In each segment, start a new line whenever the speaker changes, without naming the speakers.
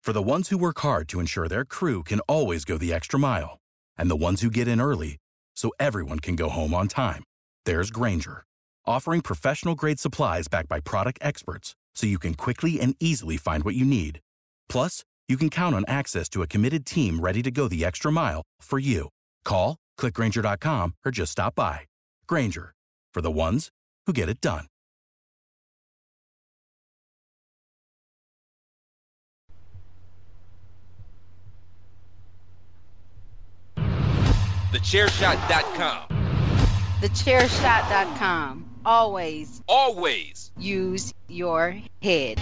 For the ones who work hard to ensure their crew can always go the extra mile, and the ones who get in early so everyone can go home on time, there's Grainger, offering professional-grade supplies backed by product experts so you can quickly and easily find what you need. Plus, you can count on access to a committed team ready to go the extra mile for you. Call, click Grainger.com, or just stop by. Grainger, for the ones who get it done.
TheChairShot.com.
TheChairShot.com. Always use your head.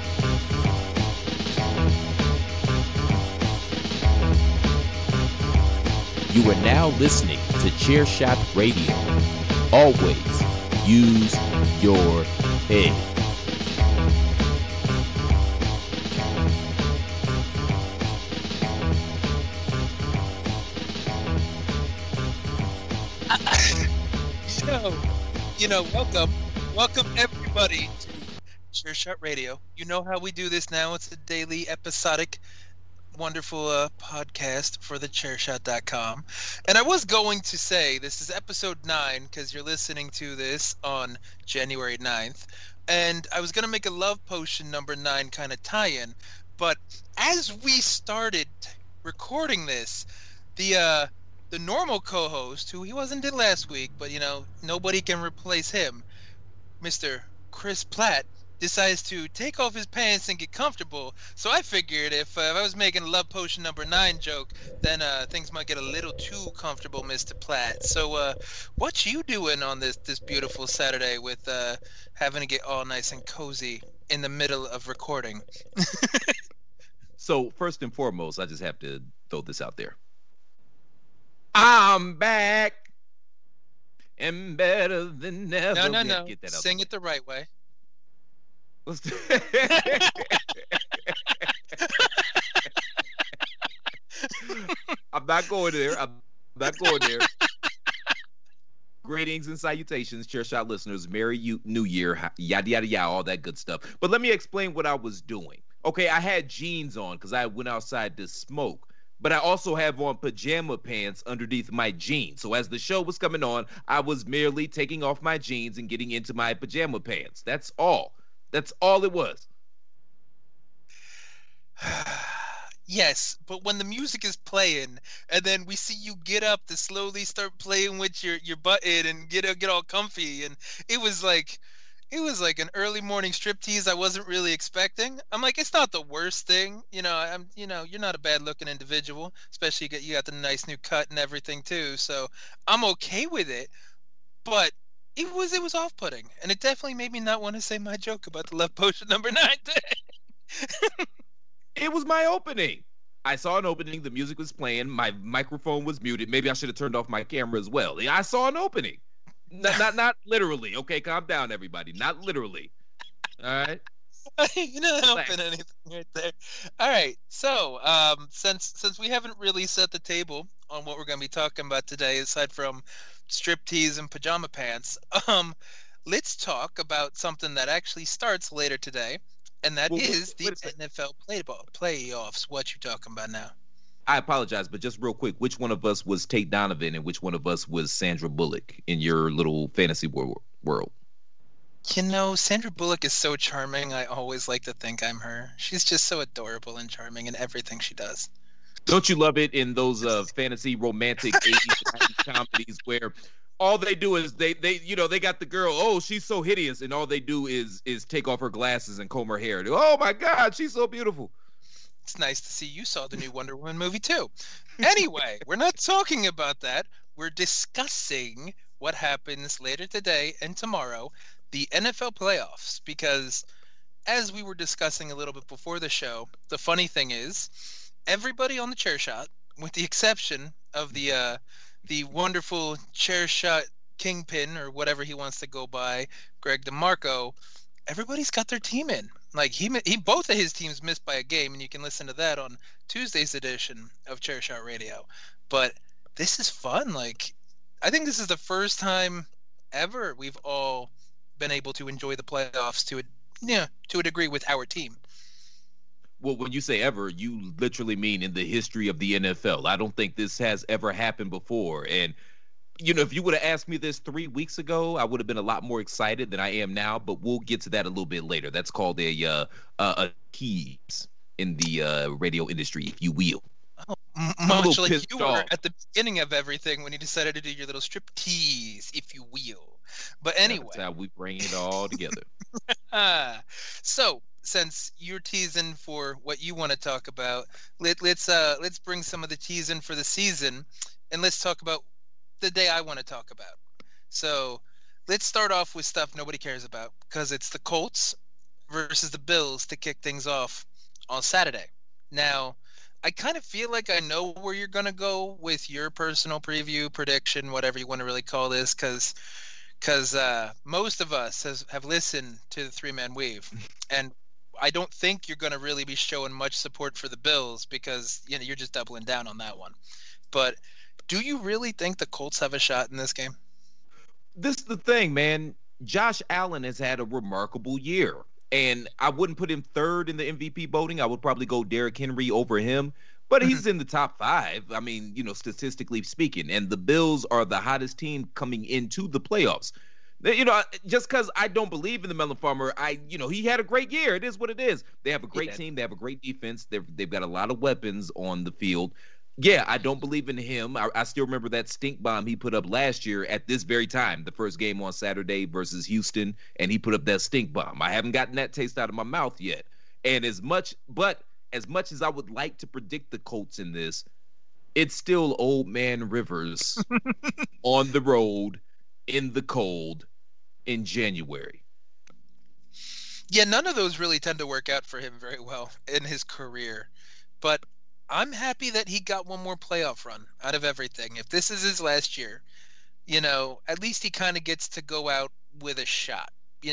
You are now listening to Chairshot Radio. Always use your head.
Welcome everybody to Chairshot Radio. You know how we do this now. It's a daily episodic wonderful podcast for the Chairshot.com. And I was going to say this is episode 9 because you're listening to this on January 9th. And I was going to make a Love Potion number 9 kind of tie-in. But as we started recording this, the normal co-host, who he wasn't in last week, but nobody can replace him, Mr. Chris Platt, decides to take off his pants and get comfortable. So I figured if I was making a Love Potion number 9 joke, then things might get a little too comfortable, Mr. Platt. So what you doing on this beautiful Saturday with having to get all nice and cozy in the middle of recording?
So first and foremost, I just have to throw this out there. I'm back and better than ever.
No. Sing it the right way.
I'm not going there. Greetings and salutations, Chairshot listeners. Merry New Year, yada, yada, yada, all that good stuff. But let me explain what I was doing. Okay, I had jeans on because I went outside to smoke. But I also have on pajama pants underneath my jeans. So as the show was coming on, I was merely taking off my jeans and getting into my pajama pants. That's all. That's all it was.
Yes, but when the music is playing and then we see you get up to slowly start playing with your button and get all comfy, and it was like an early morning striptease I wasn't really expecting. I'm like, it's not the worst thing, you're not a bad looking individual, especially you got the nice new cut and everything too. So I'm okay with it, but it was off-putting, and it definitely made me not want to say my joke about the Love Potion number 9 today.
It was my opening. I saw an opening. The music was playing. My microphone was muted. Maybe I should have turned off my camera as well. I saw an opening. Not literally. Okay, calm down, everybody. Not literally. All right.
You're not helping anything right there. All right. So, since we haven't really set the table on what we're going to be talking about today, aside from striptease and pajama pants, let's talk about something that actually starts later today, and that is the NFL playoffs. What you talking about now?
I apologize, but just real quick, which one of us was Tate Donovan and which one of us was Sandra Bullock in your little fantasy world?
Sandra Bullock is so charming. I always like to think I'm her. She's just so adorable and charming in everything she does.
Don't you love it in those fantasy romantic 80s comedies where all they do is they got the girl, oh, she's so hideous, and all they do is take off her glasses and comb her hair. Oh my God, she's so beautiful.
It's nice to see you saw the new Wonder Woman movie too. Anyway, we're not talking about that. We're discussing what happens later today and tomorrow, the NFL playoffs, because as we were discussing a little bit before the show, the funny thing is everybody on the chair shot, with the exception of the wonderful chair shot kingpin or whatever he wants to go by, Greg DeMarco, everybody's got their team in. Like he both of his teams missed by a game, and you can listen to that on Tuesday's edition of Chairshot Radio. But this is fun. Like, I think this is the first time ever we've all been able to enjoy the playoffs to a degree with our team.
Well, when you say ever, you literally mean in the history of the NFL. I don't think this has ever happened before. And, if you would have asked me this 3 weeks ago, I would have been a lot more excited than I am now. But we'll get to that a little bit later. That's called a tease in the radio industry, if you will.
Oh, much like you were at the beginning of everything when you decided to do your little strip tease, if you will. But anyway.
That's how we bring it all together.
So, since you're teasing for what you want to talk about, let's bring some of the tease in for the season, and let's talk about the day I want to talk about. So let's start off with stuff nobody cares about, because it's the Colts versus the Bills to kick things off on Saturday. Now, I kind of feel like I know where you're going to go with your personal preview, prediction, whatever you want to really call this, because most of us have listened to the three-man weave, and I don't think you're going to really be showing much support for the Bills because you're just doubling down on that one. But do you really think the Colts have a shot in this game?
This is the thing, man. Josh Allen has had a remarkable year, and I wouldn't put him third in the MVP voting. I would probably go Derrick Henry over him, but he's in the top 5. I mean, statistically speaking, and the Bills are the hottest team coming into the playoffs. Just because I don't believe in the Melon Farmer, he had a great year. It is what it is. They have a great team. They have a great defense. They've got a lot of weapons on the field. Yeah, I don't believe in him. I still remember that stink bomb he put up last year at this very time, the first game on Saturday versus Houston, and he put up that stink bomb. I haven't gotten that taste out of my mouth yet. And as much as I would like to predict the Colts in this, it's still old man Rivers on the road in the cold in January.
Yeah, none of those really tend to work out for him very well in his career. But I'm happy that he got one more playoff run out of everything. If this is his last year, at least he kind of gets to go out with a shot.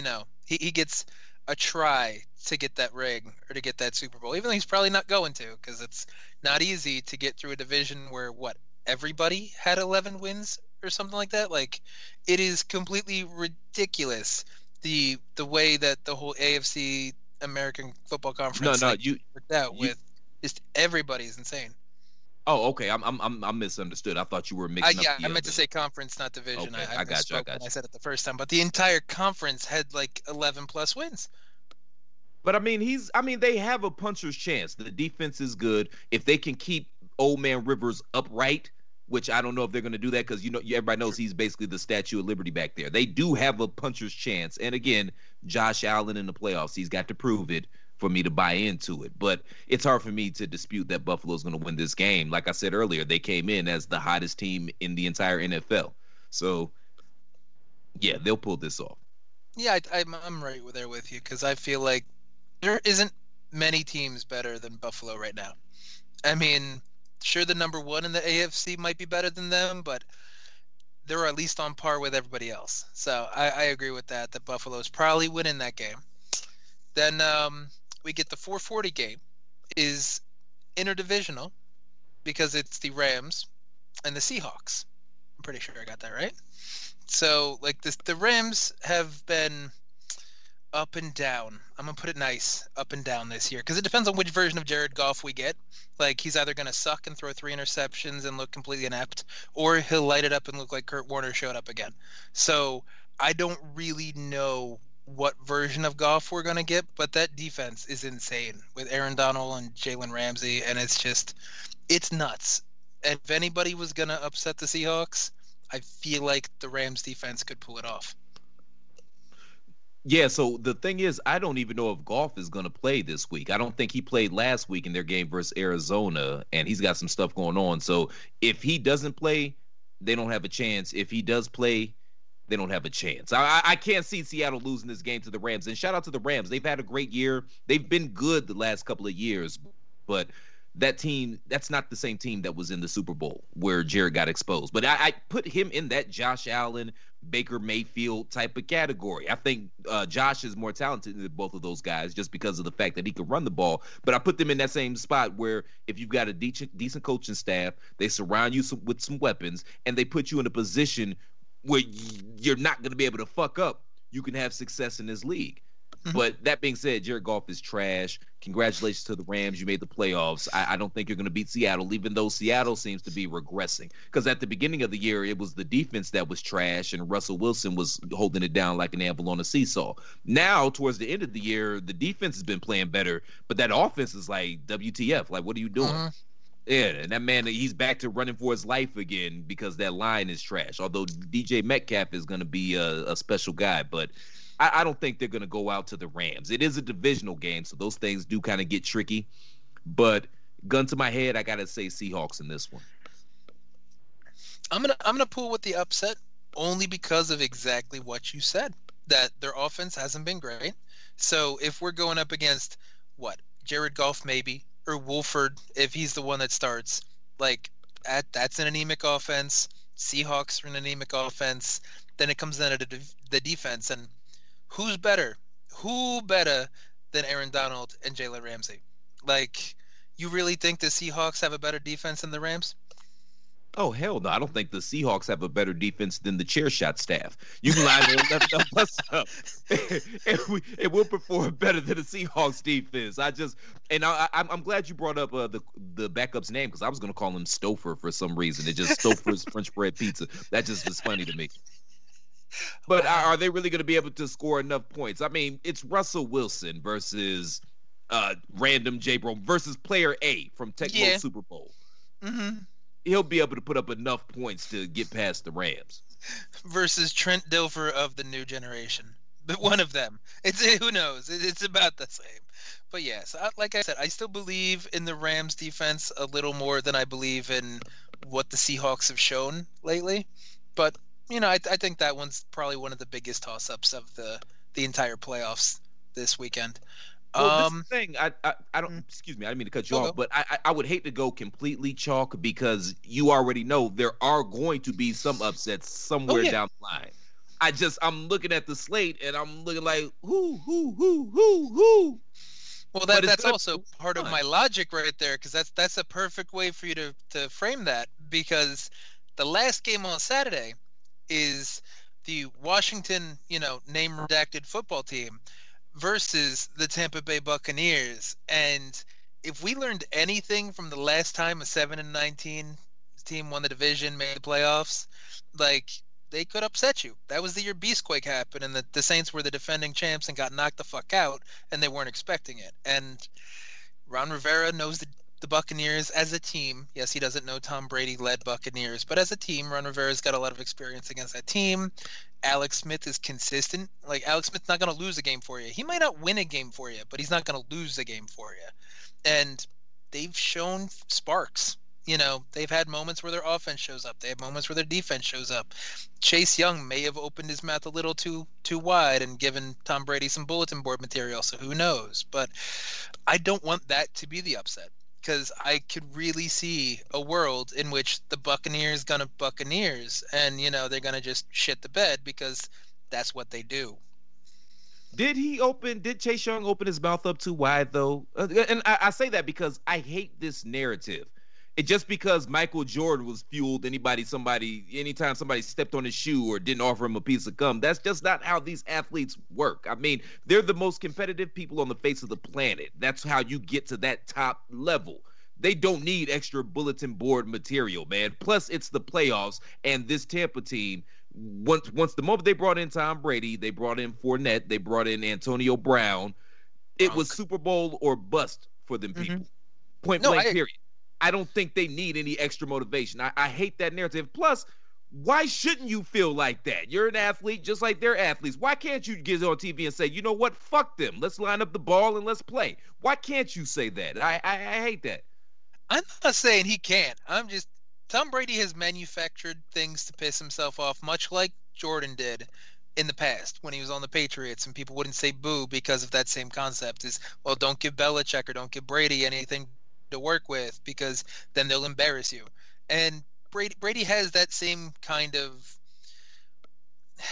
He gets a try to get that ring or to get that Super Bowl, even though he's probably not going to, because it's not easy to get through a division where everybody had 11 wins or something like that. Like, it is completely ridiculous the way that the whole AFC American Football Conference worked out with just everybody's insane.
Oh, okay. I'm misunderstood. I thought you were mixing up.
I meant to say conference, not division.
Okay, I got you.
I said it the first time, but the entire conference had like 11 plus wins.
But they have a puncher's chance. The defense is good. If they can keep old man Rivers upright, which I don't know if they're going to do that because everybody knows he's basically the Statue of Liberty back there. They do have a puncher's chance. And again, Josh Allen in the playoffs, he's got to prove it for me to buy into it. But it's hard for me to dispute that Buffalo's going to win this game. Like I said earlier, they came in as the hottest team in the entire NFL. So, yeah, they'll pull this off.
Yeah, I'm right there with you because I feel like there isn't many teams better than Buffalo right now. I mean, sure, the number one in the AFC might be better than them, but they're at least on par with everybody else. So I agree with that Buffalo's probably winning that game. Then we get the 4:40 game is interdivisional because it's the Rams and the Seahawks. I'm pretty sure I got that right. So, like, the Rams have been up and down. I'm going to put it nice, up and down this year, because it depends on which version of Jared Goff we get. Like, he's either going to suck and throw 3 interceptions and look completely inept, or he'll light it up and look like Kurt Warner showed up again. So, I don't really know what version of Goff we're going to get, but that defense is insane with Aaron Donald and Jalen Ramsey, and it's nuts. And if anybody was going to upset the Seahawks, I feel like the Rams defense could pull it off.
Yeah, so the thing is, I don't even know if Goff is going to play this week. I don't think he played last week in their game versus Arizona, and he's got some stuff going on. So if he doesn't play, they don't have a chance. If he does play, they don't have a chance. I can't see Seattle losing this game to the Rams. And shout out to the Rams. They've had a great year. They've been good the last couple of years, but that team, that's not the same team that was in the Super Bowl where Jared got exposed. But I put him in that Josh Allen, Baker Mayfield type of category. I think Josh is more talented than both of those guys just because of the fact that he can run the ball. But I put them in that same spot where if you've got a decent coaching staff, they surround you with some weapons, and they put you in a position where you're not going to be able to fuck up, you can have success in this league. But that being said, Jared Goff is trash. Congratulations to the Rams. You made the playoffs. I don't think you're going to beat Seattle, even though Seattle seems to be regressing. Because at the beginning of the year, it was the defense that was trash, and Russell Wilson was holding it down like an anvil on a seesaw. Now, towards the end of the year, the defense has been playing better, but that offense is like, WTF? Like, what are you doing? Yeah, and that man, he's back to running for his life again because that line is trash. Although DJ Metcalf is going to be a special guy, but I don't think they're going to go out to the Rams. It is a divisional game, so those things do kind of get tricky. But gun to my head, I got to say Seahawks in this one.
I'm gonna pull with the upset only because of exactly what you said, that their offense hasn't been great. So if we're going up against, Jared Goff maybe, or Wolford if he's the one that starts, like that's an anemic offense. Seahawks are an anemic offense. Then it comes down to the defense, and who better than Aaron Donald and Jalen Ramsey? Like, you really think the Seahawks have a better defense than the Rams?
Oh, hell no. I don't think the Seahawks have a better defense than the chair shot staff. You can line their left up us up. It will perform better than the Seahawks defense. I'm glad you brought up the backup's name, because I was going to call him Stouffer for some reason. It just Stouffer's French bread pizza. That just was funny to me. But are they really going to be able to score enough points? I mean, it's Russell Wilson versus random J. Bro versus player A from Tecmo Super Bowl. Mm-hmm. He'll be able to put up enough points to get past the Rams.
Versus Trent Dilfer of the new generation. But one of them. Who knows? It's about the same. But yes, like I said, I still believe in the Rams defense a little more than I believe in what the Seahawks have shown lately. But I think that one's probably one of the biggest toss-ups of the entire playoffs this weekend.
Well, this thing, I don't. Excuse me, I didn't mean to cut you off, but I would hate to go completely chalk, because you already know there are going to be some upsets somewhere down the line. I'm looking at the slate and I'm looking like who.
Well, that's also part of my logic right there, because that's a perfect way for you to frame that, because the last game on Saturday is the Washington, name redacted football team versus the Tampa Bay Buccaneers. And if we learned anything from the last time a 7-19 team won the division, made the playoffs, like, they could upset you. That was the year Beastquake happened, and the Saints were the defending champs and got knocked the fuck out, and they weren't expecting it. And Ron Rivera knows the Buccaneers as a team. Yes, he doesn't know Tom Brady-led Buccaneers, but as a team, Ron Rivera's got a lot of experience against that team. Alex Smith is consistent. Like, Alex Smith's not going to lose a game for you. He might not win a game for you, but he's not going to lose a game for you. And they've shown sparks. They've had moments where their offense shows up. They have moments where their defense shows up. Chase Young may have opened his mouth a little too wide and given Tom Brady some bulletin board material, so who knows? But I don't want that to be the upset, because I could really see a world in which the Buccaneers gonna Buccaneers, and they're gonna just shit the bed, because that's what they do.
Did Chase Young open his mouth up too wide though? And I say that because I hate this narrative. Just because Michael Jordan was fueled anytime somebody stepped on his shoe or didn't offer him a piece of gum, that's just not how these athletes work. I mean, they're the most competitive people on the face of the planet. That's how you get to that top level. They don't need extra bulletin board material, man. Plus, it's the playoffs, and this Tampa team, once the moment they brought in Tom Brady, they brought in Fournette, they brought in Antonio Brown, it was Super Bowl or bust for them people. Point blank, period. I don't think they need any extra motivation. I hate that narrative. Plus, why shouldn't you feel like that? You're an athlete just like they're athletes. Why can't you get on TV and say, you know what, fuck them. Let's line up the ball and let's play. Why can't you say that? I hate that.
I'm not saying he can't. Tom Brady has manufactured things to piss himself off, much like Jordan did in the past when he was on the Patriots, and people wouldn't say boo because of that same concept is, well, don't give Belichick or don't give Brady anything to work with, because then they'll embarrass you. And Brady has that same kind of,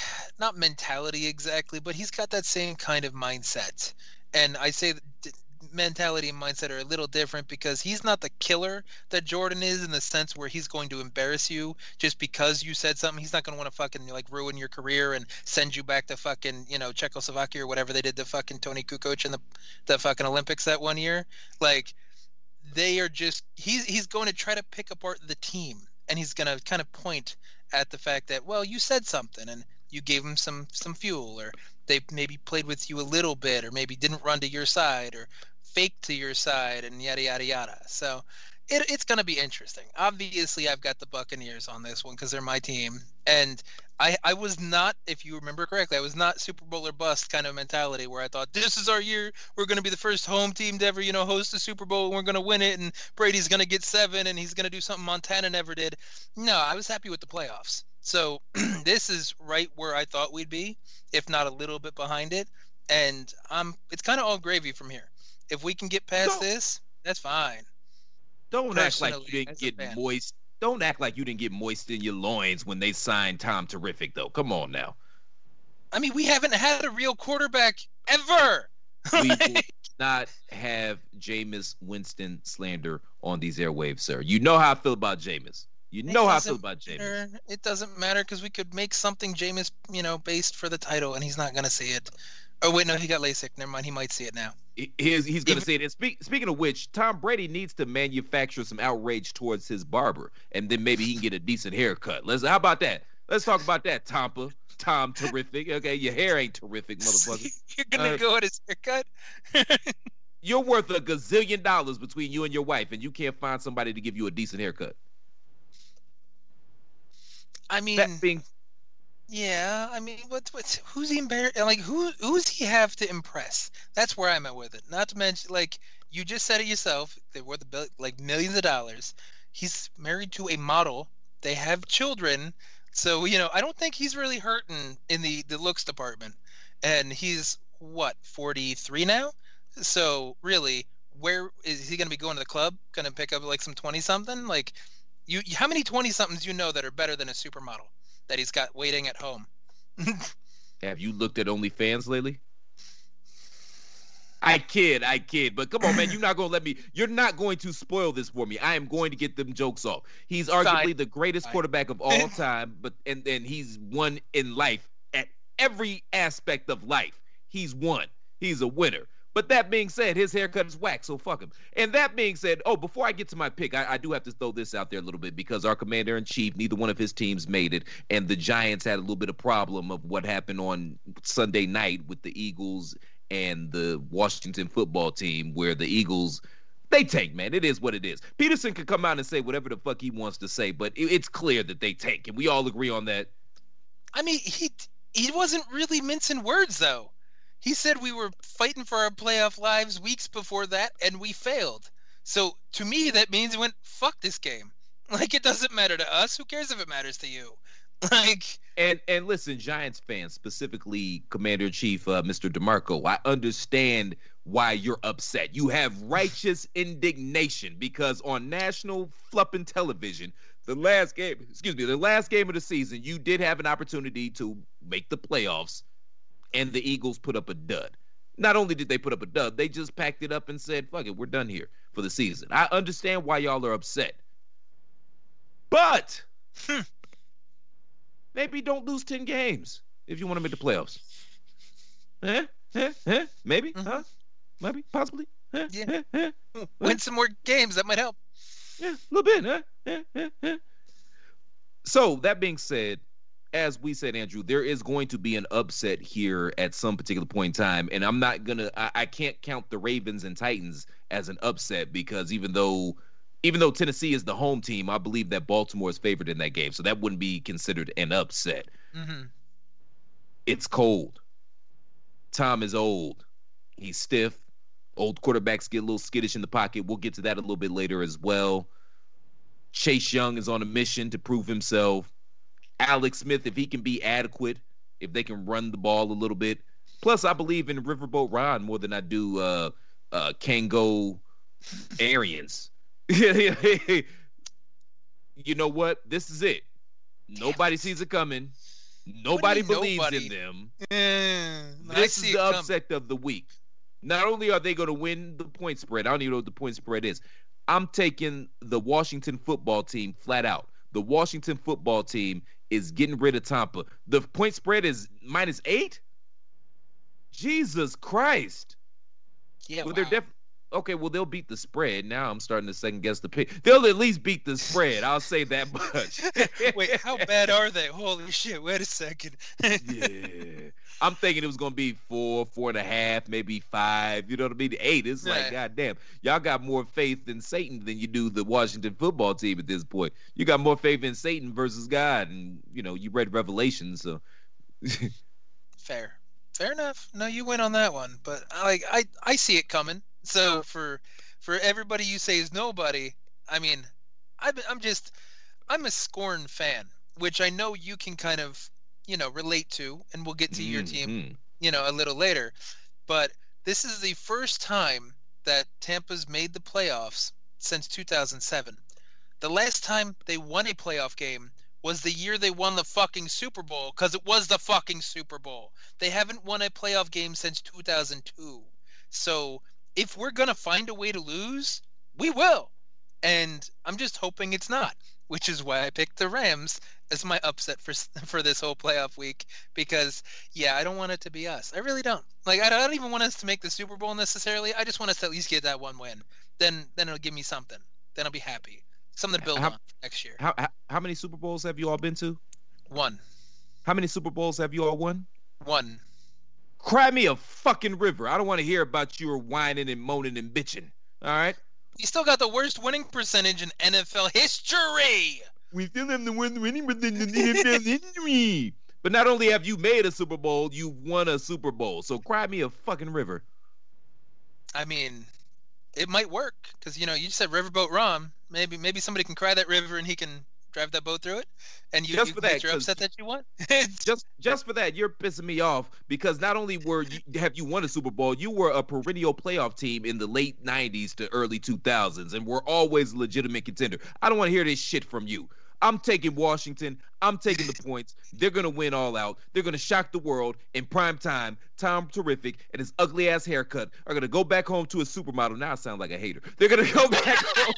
not mentality exactly, but he's got that same kind of mindset. And I say that mentality and mindset are a little different because he's not the killer that Jordan is in the sense where he's going to embarrass you just because you said something. He's not going to want to fucking like ruin your career and send you back to fucking, Czechoslovakia or whatever they did to fucking Tony Kukoc in the fucking Olympics that one year. Like, they are just he's going to try to pick apart the team, and he's going to kind of point at the fact that, well, you said something and you gave him some fuel, or they maybe played with you a little bit, or maybe didn't run to your side or faked to your side, and yada yada yada. So it's going to be interesting. Obviously, I've got the Buccaneers on this one because they're my team, and I was not, if you remember correctly, I was not Super Bowl or bust kind of mentality where I thought this is our year, we're going to be the first home team to ever host a Super Bowl, and we're going to win it, and Brady's going to get 7 and he's going to do something Montana never did. No, I was happy with the playoffs. So this is right where I thought we'd be, if not a little bit behind it, and it's kind of all gravy from here. If we can get past this, that's fine.
Don't act like you didn't get moist. Don't act like you didn't get moist in your loins when they signed Tom Terrific, though. Come on now.
I mean, we haven't had a real quarterback ever.
We will not have Jameis Winston slander on these airwaves, sir. You know how I feel about Jameis. You know how I feel about Jameis.
It doesn't matter because we could make something Jameis, based for the title, and he's not going to see it. Oh, wait, no, he got LASIK. Never mind. He might see it now.
He's going to say it. And speaking of which, Tom Brady needs to manufacture some outrage towards his barber, and then maybe he can get a decent haircut. How about that? Let's talk about that, Tom Terrific. Okay, your hair ain't terrific, motherfucker.
You're going to go at his haircut?
You're worth $1 gazillion between you and your wife, and you can't find somebody to give you a decent haircut.
I mean, yeah, I mean, who's he embarrassed? Like, who's he have to impress? That's where I'm at with it. Not to mention, like, you just said it yourself, they're worth millions of dollars. He's married to a model. They have children. So, I don't think he's really hurting in the looks department. And he's, 43 now? So, really, where is he going to be going to the club? Going to pick up, some 20-something? Like, how many 20-somethings that are better than a supermodel that he's got waiting at home?
Have you looked at OnlyFans lately? I kid. But come on, man, you're not going to spoil this for me. I am going to get them jokes off. He's arguably the greatest quarterback of all time, but and he's won in life at every aspect of life. He's won. He's a winner. But that being said, his haircut is whack, so fuck him. And that being said, before I get to my pick, I do have to throw this out there a little bit because our commander-in-chief, neither one of his teams made it, and the Giants had a little bit of problem of what happened on Sunday night with the Eagles and the Washington football team, where the Eagles, they tank, man. It is what it is. Peterson could come out and say whatever the fuck he wants to say, but it's clear that they tank, and we all agree on that.
I mean, he wasn't really mincing words, though. He said we were fighting for our playoff lives weeks before that, and we failed. So, to me, that means he went, fuck this game. Like, it doesn't matter to us. Who cares if it matters to you? Like,
and listen, Giants fans, specifically Commander-in-Chief Mr. DeMarco, I understand why you're upset. You have righteous indignation because on national flipping television, the last game of the season, you did have an opportunity to make the playoffs, and the Eagles put up a dud. Not only did they put up a dud, they just packed it up and said, fuck it, we're done here for the season. I understand why y'all are upset. But maybe don't lose 10 games if you want to make the playoffs. Maybe?
Mm-hmm.
Huh? Maybe? Possibly?
Yeah. Win some more games. That might help.
Yeah, a little bit. So, that being said, as we said, Andrew, there is going to be an upset here at some particular point in time, and I can't count the Ravens and Titans as an upset because even though Tennessee is the home team, I believe that Baltimore is favored in that game, so that wouldn't be considered an upset.
Mm-hmm.
It's cold. Tom is old. He's stiff. Old quarterbacks get a little skittish in the pocket. We'll get to that a little bit later as well. Chase Young is on a mission to prove himself. Alex Smith, if he can be adequate, if they can run the ball a little bit. Plus, I believe in Riverboat Ron more than I do Kango Arians. You know what? This is it. Nobody sees it coming. Nobody believes in them.
This
is the upset of the week. Not only are they going to win the point spread, I don't even know what the point spread is. I'm taking the Washington football team flat out. The Washington football team is getting rid of Tampa. The point spread is -8? Jesus Christ.
Yeah,
well,
wow.
Okay, well, they'll beat the spread. Now I'm starting to second guess the pick. They'll at least beat the spread. I'll say that much.
Wait, how bad are they? Holy shit, wait a second.
Yeah. I'm thinking it was going to be 4, 4.5, maybe 5. You know what I mean? 8. It's like, goddamn. Y'all got more faith in Satan than you do the Washington football team at this point. You got more faith in Satan versus God. And, you know, you read Revelation, so.
Fair enough. No, you win on that one. But I see it coming. So for everybody you say is nobody, I mean, I'm a Scorn fan, which I know you can kind of, you know, relate to, and we'll get to your team, you know, a little later. But this is the first time that Tampa's made the playoffs since 2007. The last time they won a playoff game was the year they won the fucking Super Bowl, because it was the fucking Super Bowl. They haven't won a playoff game since 2002. So if we're going to find a way to lose, we will. And I'm just hoping it's not, which is why I picked the Rams as my upset for this whole playoff week, because, yeah, I don't want it to be us. I really don't. Like, I don't even want us to make the Super Bowl necessarily. I just want us to at least get that one win. Then it'll give me something. Then I'll be happy. Something to build on for next year.
How many Super Bowls have you all been to?
1.
How many Super Bowls have you all won?
1.
Cry me a fucking river. I don't want to hear about you whining and moaning and bitching. All right?
We still got the worst winning percentage in NFL history.
We still have the worst winning percentage in NFL history. But not only have you made a Super Bowl, you won a Super Bowl. So cry me a fucking river.
I mean, it might work because, you know, you said Riverboat Rom. Maybe somebody can cry that river and he can drive that boat through it, and you get your upset that you want.
just for that, you're pissing me off, because not only have you won a Super Bowl, you were a perennial playoff team in the late 90s to early 2000s, and were always a legitimate contender. I don't want to hear this shit from you. I'm taking Washington. I'm taking the points. They're going to win all out. They're going to shock the world in prime time. Tom Terrific and his ugly-ass haircut are going to go back home to a supermodel. Now I sound like a hater. They're going to go back home.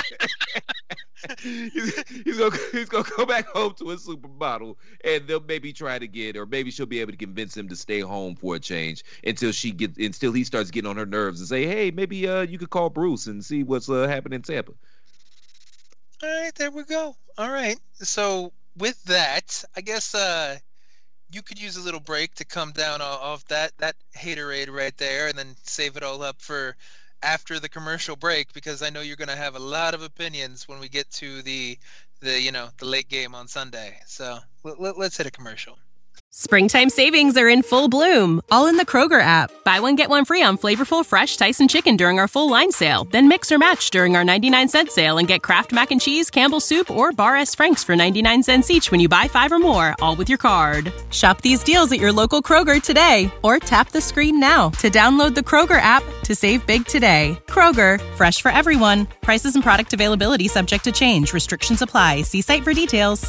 he's going to go back home to a supermodel, and they'll maybe try to get, or maybe she'll be able to convince him to stay home for a change until he starts getting on her nerves and say, hey, maybe you could call Bruce and see what's happening in Tampa.
All right, there we go. All right. So with that, I guess you could use a little break to come down off that haterade right there, and then save it all up for after the commercial break, because I know you're going to have a lot of opinions when we get to the late game on Sunday. So let's hit a commercial.
Springtime savings are in full bloom, all in the Kroger app. Buy one, get one free on flavorful, fresh Tyson chicken during our full line sale. Then mix or match during our 99-cent sale and get Kraft Mac and Cheese, Campbell's Soup, or Bar S. Frank's for 99 cents each when you buy 5 or more, all with your card. Shop these deals at your local Kroger today, or tap the screen now to download the Kroger app to save big today. Kroger, fresh for everyone. Prices and product availability subject to change. Restrictions apply. See site for details.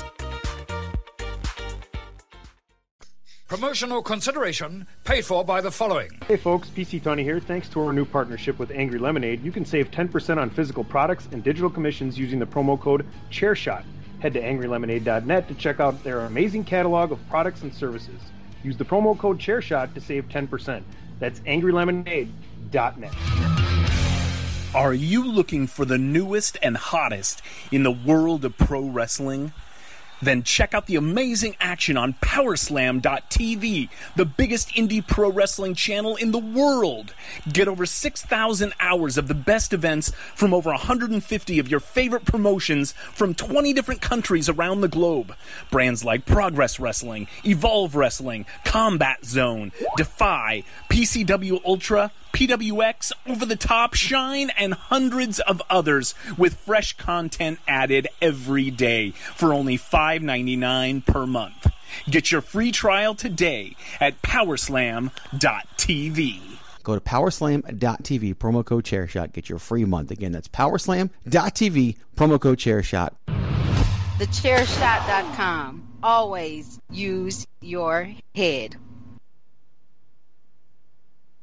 Promotional consideration paid for by the following.
Hey folks, PC Tony here. Thanks to our new partnership with Angry Lemonade, you can save 10% on physical products and digital commissions using the promo code ChairShot. Head to angrylemonade.net to check out their amazing catalog of products and services. Use the promo code ChairShot to save 10%. That's angrylemonade.net.
Are you looking for the newest and hottest in the world of pro wrestling? Then check out the amazing action on Powerslam.tv, the biggest indie pro wrestling channel in the world. Get over 6,000 hours of the best events from over 150 of your favorite promotions from 20 different countries around the globe. Brands like Progress Wrestling, Evolve Wrestling, Combat Zone, Defy, PCW Ultra, PWX, Over the Top, Shine, and hundreds of others with fresh content added every day for only $5.99 per month. Get your free trial today at Powerslam.tv.
Go to Powerslam.tv, promo code ChairShot. Get your free month. Again, that's Powerslam.tv, promo code ChairShot.
TheChairShot.com. Always use your head.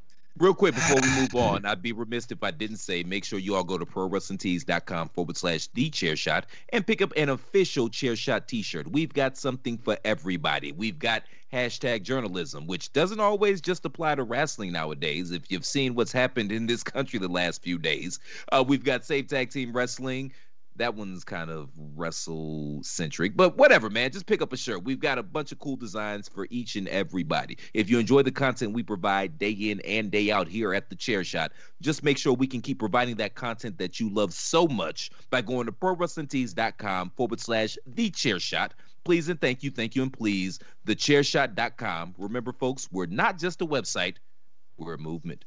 Real quick before we move on, I'd be remiss if I didn't say, make sure you all go to prowrestlingtees.com/thechairshot and pick up an official Chairshot t-shirt. We've got something for everybody. We've got #journalism, which doesn't always just apply to wrestling nowadays. If you've seen what's happened in this country the last few days, we've got Save Tag Team Wrestling. That one's kind of wrestle-centric, but whatever, man. Just pick up a shirt. We've got a bunch of cool designs for each and everybody. If you enjoy the content we provide day in and day out here at The Chair Shot, just make sure we can keep providing that content that you love so much by going to prowrestlingtees.com/thechairshot. Please and thank you, and please, thechairshot.com. Remember, folks, we're not just a website, we're a movement.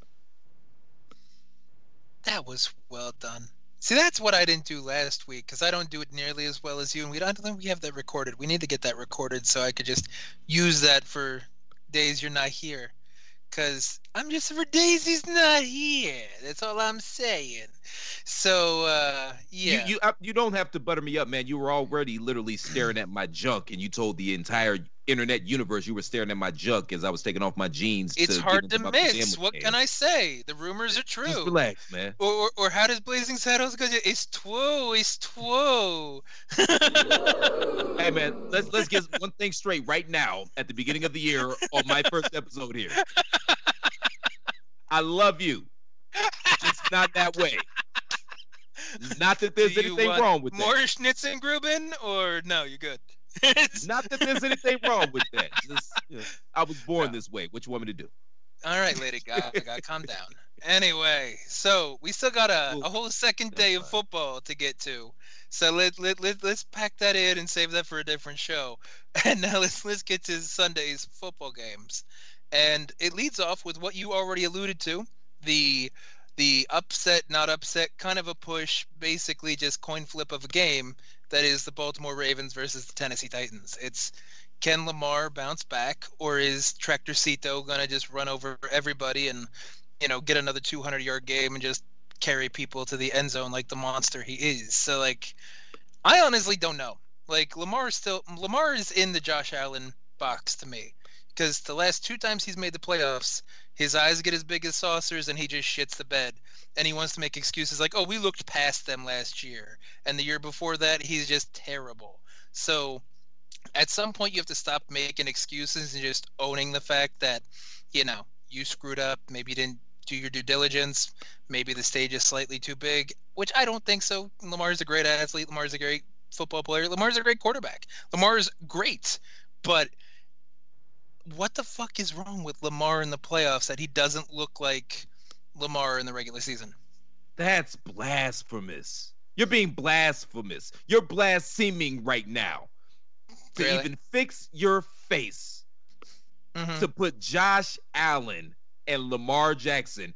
That was well done. See, that's what I didn't do last week, because I don't do it nearly as well as you, and I don't think we have that recorded. We need to get that recorded so I could just use that for days you're not here. Because I'm just for days he's not here. That's all I'm saying. So, yeah.
You don't have to butter me up, man. You were already literally staring at my junk, and you told the entire internet universe you were staring at my junk as I was taking off my jeans.
It's hard to miss. What can I say? The rumors are true.
Just relax, man.
Or how does Blazing Saddles go? It's two.
Hey, man, let's get one thing straight right now at the beginning of the year on my first episode here. I love you. Just not that way. Not that there's anything wrong with that.
More Schnitzengruben, or no, you're good.
Not that there's anything wrong with that. Just, I was born this way. What you want me to do?
All right, Lady Gaga, calm down. Anyway, so we still got a whole second day of football to get to. So let's pack that in and save that for a different show. And now let's get to Sunday's football games. And it leads off with what you already alluded to, the upset, not upset, kind of a push, basically just coin flip of a game. That is the Baltimore Ravens versus the Tennessee Titans. It's, can Lamar bounce back, or is Tractorcito going to just run over everybody and, get another 200-yard game and just carry people to the end zone like the monster he is? So, I honestly don't know. Lamar is in the Josh Allen box to me, because the last 2 times he's made the playoffs, his eyes get as big as saucers and he just shits the bed. And he wants to make excuses like, oh, we looked past them last year. And the year before that, he's just terrible. So at some point you have to stop making excuses and just owning the fact that, you screwed up. Maybe you didn't do your due diligence. Maybe the stage is slightly too big, which I don't think so. Lamar's a great athlete. Lamar's a great football player. Lamar's a great quarterback. Lamar's great. But what the fuck is wrong with Lamar in the playoffs that he doesn't look like Lamar in the regular season?
That's blasphemous. You're being blasphemous. You're blaspheming right now. To even fix your face. Mm-hmm. To put Josh Allen and Lamar Jackson,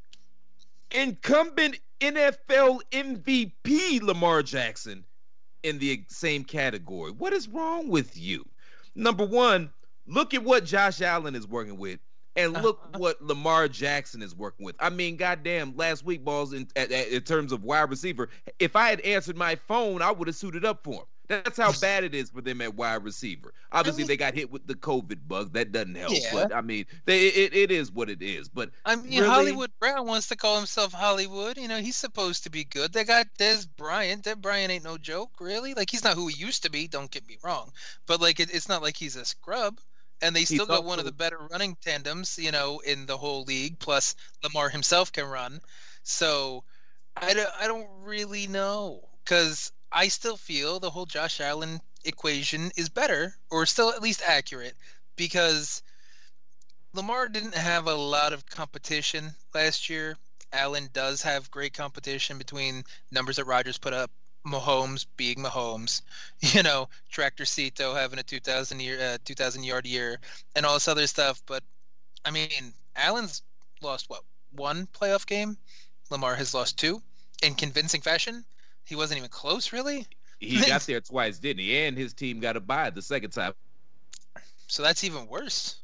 incumbent NFL MVP Lamar Jackson, in the same category. What is wrong with you? Number one, look at what Josh Allen is working with, and look what Lamar Jackson is working with. I mean, goddamn, last week, balls, in terms of wide receiver, if I had answered my phone, I would have suited up for him. That's how bad it is for them at wide receiver. Obviously, they got hit with the COVID bug. That doesn't help. Yeah. But, I mean, it is what it is. But
really, Hollywood Brown wants to call himself Hollywood. He's supposed to be good. They got Des Bryant. Des Bryant ain't no joke, really. He's not who he used to be, don't get me wrong. But, it's not like he's a scrub. And they still got one of the better running tandems, in the whole league. Plus, Lamar himself can run. So, I don't really know. Because I still feel the whole Josh Allen equation is better, or still at least accurate, because Lamar didn't have a lot of competition last year. Allen does have great competition between numbers that Rodgers put up, Mahomes being Mahomes, Tractorcito having a 2,000-yard year, and all this other stuff. But, I mean, Allen's lost, one playoff game? Lamar has lost 2 in convincing fashion. He wasn't even close, really?
He got there twice, didn't he? And his team got a bye the second time.
So that's even worse.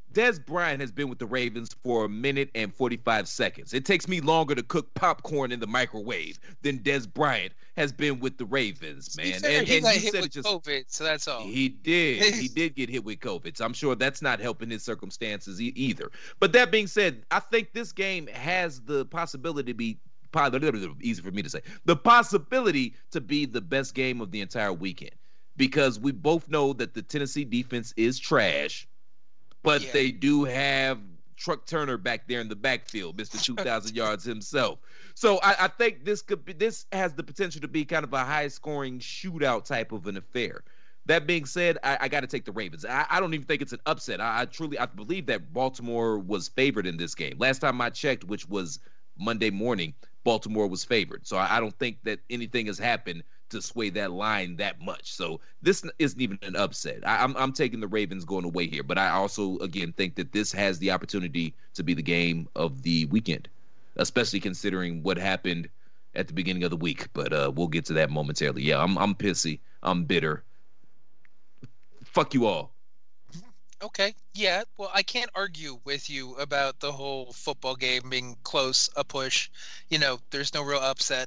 Dez Bryant has been with the Ravens for 1 minute and 45 seconds. It takes me longer to cook popcorn in the microwave than Dez Bryant has been with the Ravens, man.
And he got hit with COVID, so that's all.
He did. He did get hit with COVID. So I'm sure that's not helping his circumstances either. But that being said, I think this game has the possibility to be easy for me to say. The possibility to be the best game of the entire weekend, because we both know that the Tennessee defense is trash. But they do have Truck Turner back there in the backfield, Mr. 2,000 yards himself. So I think this has the potential to be kind of a high-scoring shootout type of an affair. That being said, I got to take the Ravens. I don't even think it's an upset. I believe that Baltimore was favored in this game. Last time I checked, which was Monday morning, Baltimore was favored. So I don't think that anything has happened to sway that line that much. So this isn't even an upset. I'm taking the Ravens going away here, but I also, again, think that this has the opportunity to be the game of the weekend, especially considering what happened at the beginning of the week. But we'll get to that momentarily. Yeah, I'm pissy. I'm bitter. Fuck you all.
Okay. Yeah. Well, I can't argue with you about the whole football game being close, a push. There's no real upset.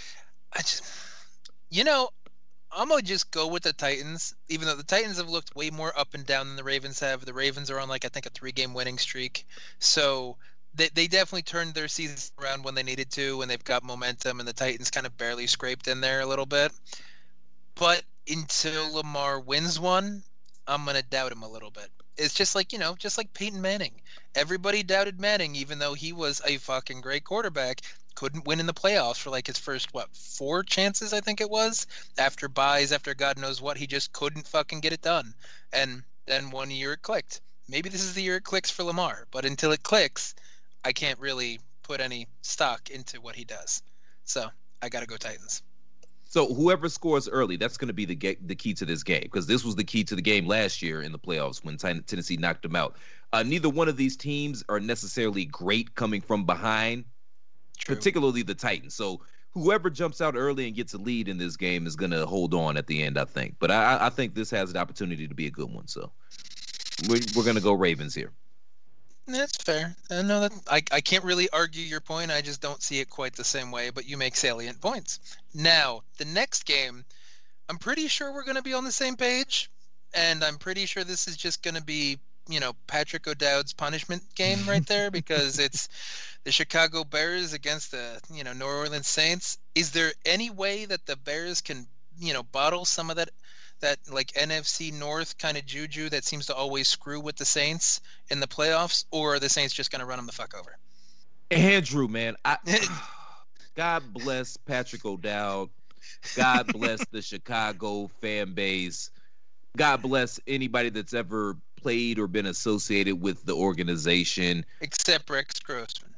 I'm going to just go with the Titans, even though the Titans have looked way more up and down than the Ravens have. The Ravens are on, I think, a 3-game winning streak. So they definitely turned their season around when they needed to, and they've got momentum, and the Titans kind of barely scraped in there a little bit. But until Lamar wins one, I'm going to doubt him a little bit. It's just like Peyton Manning. Everybody doubted Manning, even though he was a fucking great quarterback. Couldn't win in the playoffs for his first 4 chances, I think it was, after buys, after God knows what. He just couldn't fucking get it done. And then one year it clicked. Maybe this is the year it clicks for Lamar, but until it clicks, I can't really put any stock into what he does. So I got to go Titans.
So whoever scores early, that's going to be the key to this game, because this was the key to the game last year in the playoffs when Tennessee knocked them out. Neither one of these teams are necessarily great coming from behind. True. Particularly the Titans. So whoever jumps out early and gets a lead in this game is going to hold on at the end, I think. But I think this has the opportunity to be a good one. So we're going to go Ravens here.
That's fair. I know that I can't really argue your point. I just don't see it quite the same way, but you make salient points. Now, the next game, I'm pretty sure we're going to be on the same page, and I'm pretty sure this is just going to be, Patrick O'Dowd's punishment game right there, because it's the Chicago Bears against the, New Orleans Saints. Is there any way that the Bears can, bottle some of that NFC North kind of juju that seems to always screw with the Saints in the playoffs, or are the Saints just going to run them the fuck over?
Andrew, man, God bless Patrick O'Dowd. God bless the Chicago fan base. God bless anybody that's ever played or been associated with the organization.
Except Rex Grossman.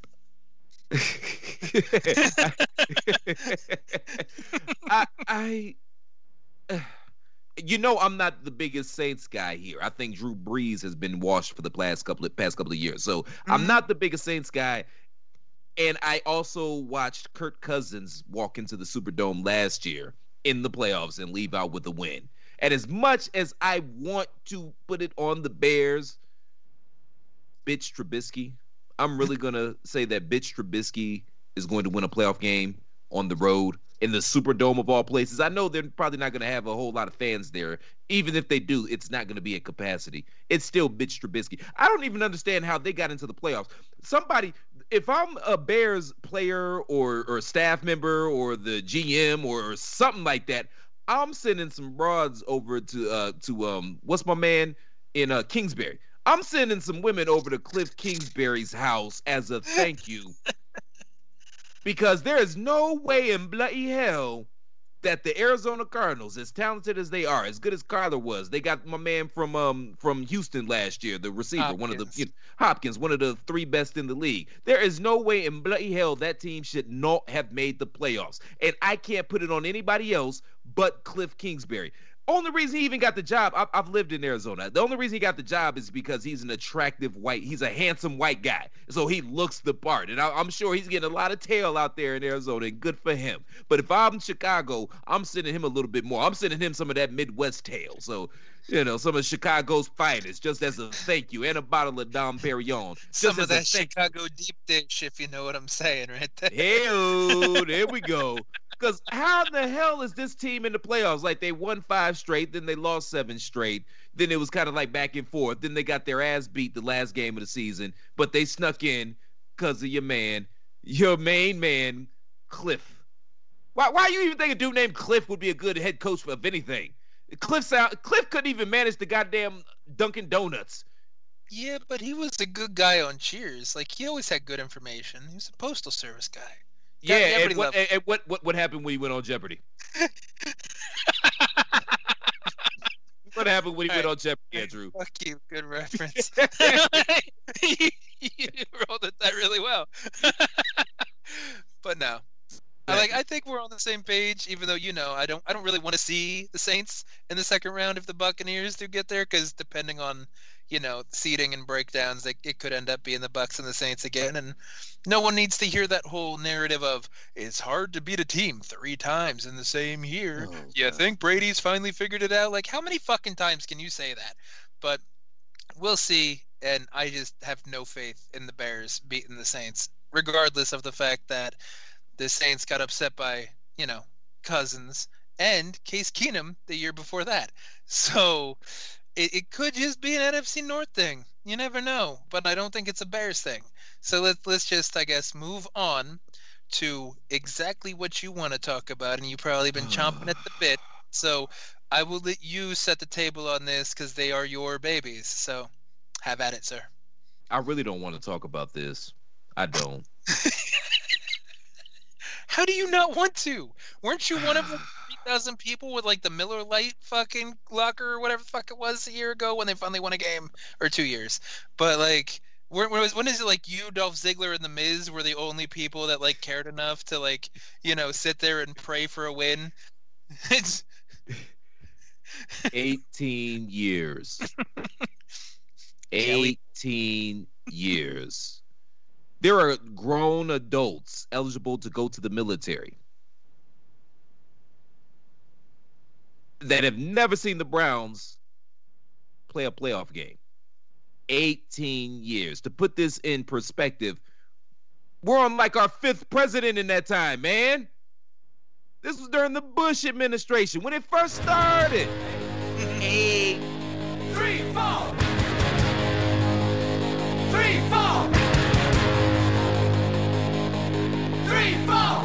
I'm not the biggest Saints guy here. I think Drew Brees has been washed for the past couple of years. So I'm not the biggest Saints guy. And I also watched Kirk Cousins walk into the Superdome last year in the playoffs and leave out with a win. And as much as I want to put it on the Bears, bitch Trubisky, I'm really going to say that bitch Trubisky is going to win a playoff game on the road in the Superdome of all places. I know they're probably not going to have a whole lot of fans there. Even if they do, it's not going to be at capacity. It's still bitch Trubisky. I don't even understand how they got into the playoffs. If I'm a Bears player or staff member or the GM or something like that, I'm sending some broads over to what's my man in Kingsbury. I'm sending some women over to Cliff Kingsbury's house as a thank you. Because there is no way in bloody hell that the Arizona Cardinals, as talented as they are, as good as Kyler was, they got my man from Houston last year, the receiver, Hopkins, one of the 3 best in the league. There is no way in bloody hell that team should not have made the playoffs. And I can't put it on anybody else but Cliff Kingsbury. Only reason he even got the job, I've lived in Arizona. The only reason he got the job is because he's an attractive he's a handsome white guy. So he looks the part. And I'm sure he's getting a lot of tail out there in Arizona, and good for him. But if I'm Chicago, I'm sending him a little bit more. I'm sending him some of that Midwest tail. So, some of Chicago's finest, just as a thank you, and a bottle of Dom Perignon.
Some of that Chicago deep dish, if you know what I'm saying, right there.
Hey, there we go. Because how in the hell is this team in the playoffs? Like, they won 5 straight, then they lost 7 straight. Then it was kind of like back and forth. Then they got their ass beat the last game of the season, but they snuck in because of your main man, Cliff. Why you even think a dude named Cliff would be a good head coach of anything? Cliff couldn't even manage the goddamn Dunkin' Donuts.
Yeah, but he was a good guy on Cheers. Like, he always had good information. He was a postal service guy.
Yeah, and what happened when he went on Jeopardy? What happened when he went on Jeopardy, Andrew?
Fuck you, good reference. You rolled that really well. But no. I think we're on the same page, even though, I don't really want to see the Saints in the second round if the Buccaneers do get there, because depending on, seeding and breakdowns, it could end up being the Bucs and the Saints again, and no one needs to hear that whole narrative of it's hard to beat a team 3 times in the same year. Oh, you think Brady's finally figured it out? Like, how many fucking times can you say that? But we'll see, and I just have no faith in the Bears beating the Saints, regardless of the fact that the Saints got upset by, Cousins and Case Keenum the year before that. So it could just be an NFC North thing. You never know. But I don't think it's a Bears thing. So let's just, I guess, move on to exactly what you want to talk about. And you've probably been chomping at the bit. So I will let you set the table on this because they are your babies. So have at it, sir.
I really don't want to talk about this. I don't.
How do you not want to? Weren't you one of the 3,000 people with like the Miller Lite fucking locker or whatever the fuck it was a year ago when they finally won a game, or 2 years? But like, when is it like you, Dolph Ziggler, and The Miz were the only people that like cared enough to like, sit there and pray for a win? It's
18 years. 18 years. There are grown adults eligible to go to the military that have never seen the Browns play a playoff game. 18 years. To put this in perspective, we're on like our 5th president in that time, man. This was during the Bush administration when it first started. 8, 3, 4. 3, 4. 3, 4.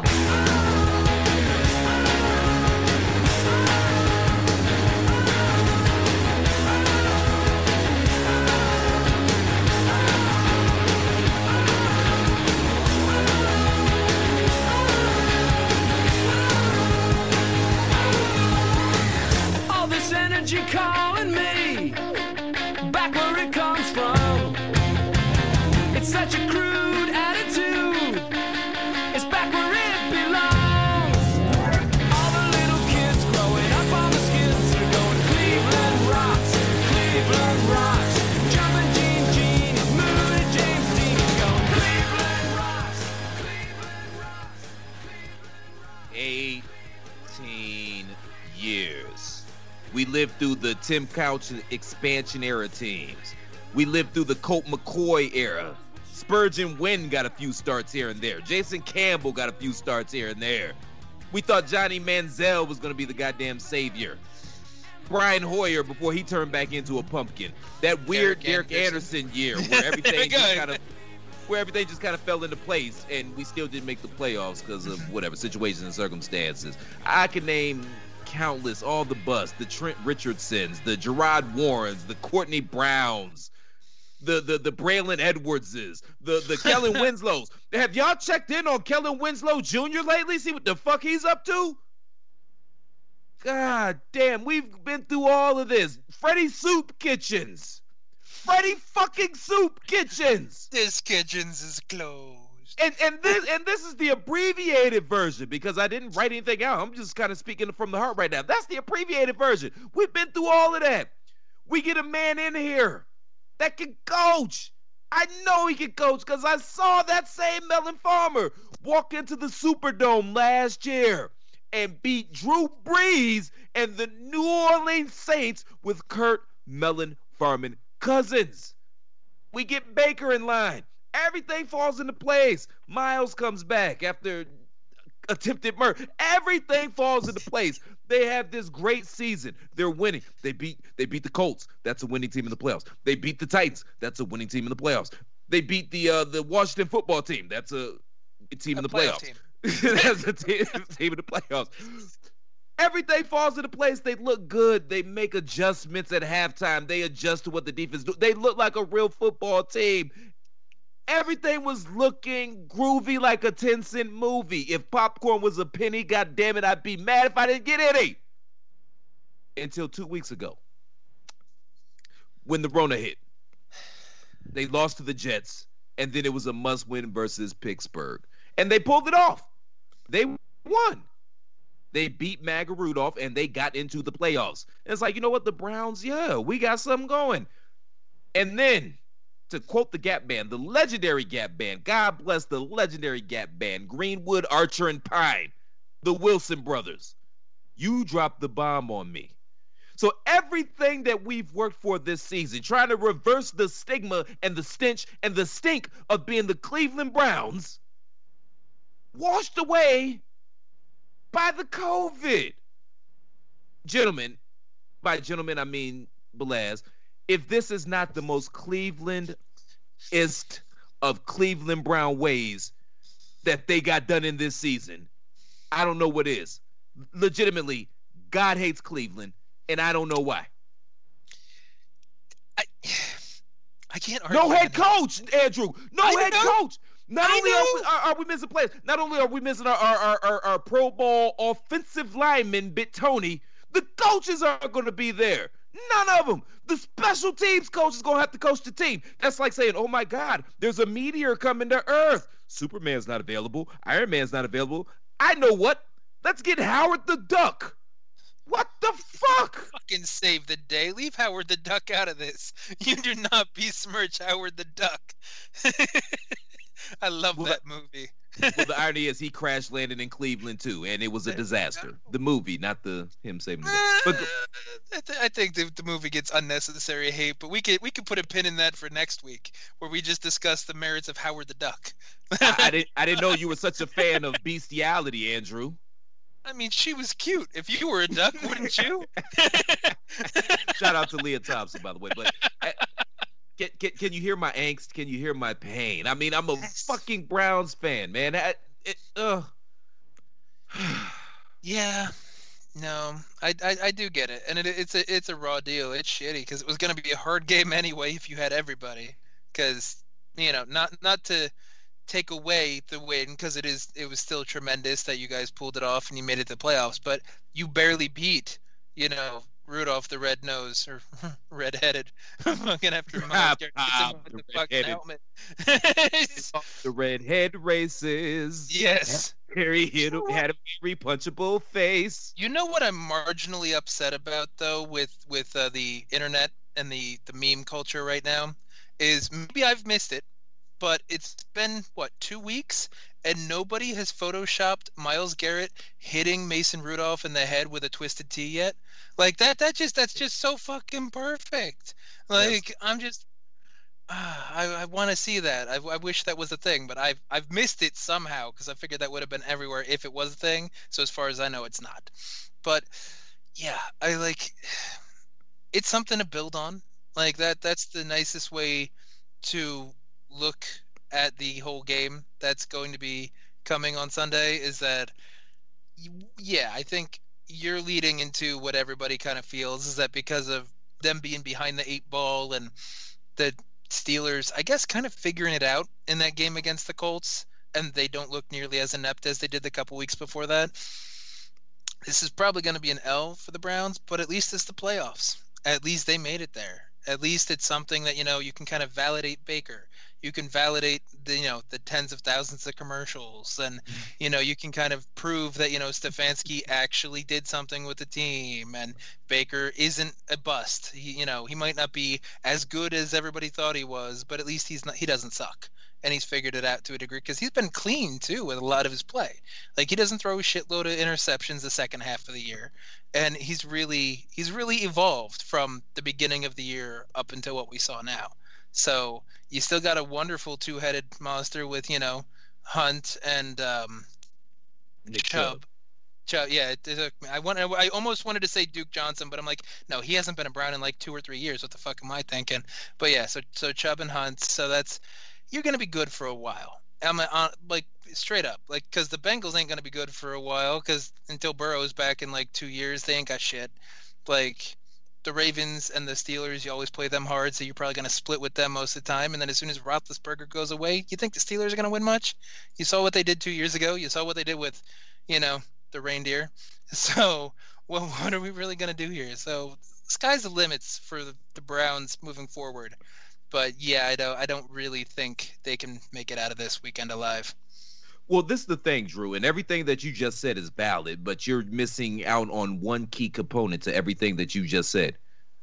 All this energy calling me back where it comes from. It's such a crude attitude. It's back where it belongs. All the little kids growing up on the skids are going Cleveland rocks, Cleveland rocks. Jumping Gene is moving to James Dean. He's going Cleveland rocks, Cleveland rocks, Cleveland rocks.
18 years. We lived through the Tim Couch expansion era teams. We lived through the Colt McCoy era. Spurgeon Wynn got a few starts here and there. Jason Campbell got a few starts here and there. We thought Johnny Manziel was going to be the goddamn savior. Brian Hoyer before he turned back into a pumpkin. That weird Derek Anderson year where everything just kind of fell into place, and we still didn't make the playoffs because of whatever situations and circumstances. I can name countless, all the busts, the Trent Richardsons, the Gerard Warrens, the Courtney Browns, the Braylon Edwardses, the Kellen Winslows. Have y'all checked in on Kellen Winslow Jr. lately? See what the fuck he's up to? God damn, we've been through all of this. Freddie Soup Kitchens. Freddie fucking Soup Kitchens.
This Kitchens is closed.
And this is the abbreviated version because I didn't write anything out. I'm just kind of speaking from the heart right now. That's the abbreviated version. We've been through all of that. We get a man in here that can coach. I know he can coach because I saw that same Melon Farmer walk into the Superdome last year and beat Drew Brees and the New Orleans Saints with Kurt Melon Farman Cousins. We get Baker in line. Everything falls into place. Miles comes back after attempted murder. Everything falls into place. They have this great season. They're winning. They beat the Colts. That's a winning team in the playoffs. They beat the Titans. That's a winning team in the playoffs. They beat the Washington football team. That's a team in the playoffs. That's a team in the playoffs. Everything falls into place. They look good. They make adjustments at halftime. They adjust to what the defense do. They look like a real football team. Everything was looking groovy like a 10-cent movie. If popcorn was a penny, goddammit, I'd be mad if I didn't get any. Until 2 weeks ago, when the Rona hit. They lost to the Jets, and then it was a must-win versus Pittsburgh. And they pulled it off. They won. They beat Maga Rudolph, and they got into the playoffs. And it's like, you know what? The Browns, yeah, we got something going. And then, to quote the Gap Band, the legendary Gap Band, God bless the legendary Gap Band, Greenwood, Archer, and Pine, the Wilson brothers, you dropped the bomb on me. So everything that we've worked for this season, trying to reverse the stigma and the stench and the stink of being the Cleveland Browns, washed away by the COVID. Gentlemen, by gentlemen, I mean Belaz, if this is not the most Cleveland-ist of Cleveland Brown ways that they got done in this season, I don't know what is. Legitimately, God hates Cleveland, and I don't know why.
I can't argue.
No head coach, Andrew. No head coach. Not only are we missing players, not only are we missing our Pro Bowl offensive lineman, Bitonio, the coaches are going to be there. None of them. The special teams coach is going to have to coach the team. That's like saying, oh, my God, there's a meteor coming to Earth. Superman's not available. Iron Man's not available. I know what. Let's get Howard the Duck. What the fuck?
Fucking save the day. Leave Howard the Duck out of this. You do not besmirch Howard the Duck. I love that movie.
Well, the irony is he crash landed in Cleveland too, and it was a disaster. The movie, not him saving the day. But
I think the movie gets unnecessary hate, but we could put a pin in that for next week, where we just discuss the merits of Howard the Duck.
I didn't know you were such a fan of bestiality, Andrew.
I mean, she was cute. If you were a duck, wouldn't you?
Shout out to Leah Thompson, by the way. But can you hear my angst? Can you hear my pain? I mean, I'm a fucking Browns fan, man.
Yeah. No, I do get it, and it's a raw deal. It's shitty because it was going to be a hard game anyway if you had everybody. Because not to take away the win, because it was still tremendous that you guys pulled it off and you made it to the playoffs, but you barely beat Rudolph the red nose or red-headed. I'm fucking after
the redhead races.
Yes.
He had a very punchable face.
You know what I'm marginally upset about though with the internet and the meme culture right now is maybe I've missed it, but it's been 2 weeks and nobody has photoshopped Myles Garrett hitting Mason Rudolph in the head with a twisted T yet. Like that's just so fucking perfect. Like yes. I'm just I want to see that. I wish that was a thing, but I've missed it somehow because I figured that would have been everywhere if it was a thing. So as far as I know, it's not. But yeah, it's something to build on. Like that's the nicest way to look at the whole game that's going to be coming on Sunday is that, yeah, I think you're leading into what everybody kind of feels is that because of them being behind the 8 ball and the Steelers, I guess, kind of figuring it out in that game against the Colts, and they don't look nearly as inept as they did the couple weeks before that. This is probably going to be an L for the Browns, but at least it's the playoffs. At least they made it there. At least it's something that, you can kind of validate Baker. You can validate the tens of thousands of commercials, and you can kind of prove that Stefanski actually did something with the team, and Baker isn't a bust. He might not be as good as everybody thought he was, but at least he doesn't suck, and he's figured it out to a degree because he's been clean too with a lot of his play. Like, he doesn't throw a shitload of interceptions the second half of the year, and he's really evolved from the beginning of the year up until what we saw now. So you still got a wonderful two-headed monster with, Hunt and
Nick
Chubb. Yeah, I almost wanted to say Duke Johnson, but I'm like, no, he hasn't been a Brown in like 2 or 3 years. What the fuck am I thinking? But yeah, so Chubb and Hunt. So you're gonna be good for a while. I'm like straight up, like, because the Bengals ain't gonna be good for a while, because until Burrow's back in like 2 years, they ain't got shit. Like, the Ravens and the Steelers, you always play them hard, so you're probably going to split with them most of the time. And then as soon as Roethlisberger goes away, you think the Steelers are going to win much? You saw what they did 2 years ago. You saw what they did with, the reindeer. So, well, what are we really going to do here? So, sky's the limits for the Browns moving forward. But yeah, I don't really think they can make it out of this weekend alive.
Well, this is the thing, Drew, and everything that you just said is valid, but you're missing out on one key component to everything that you just said.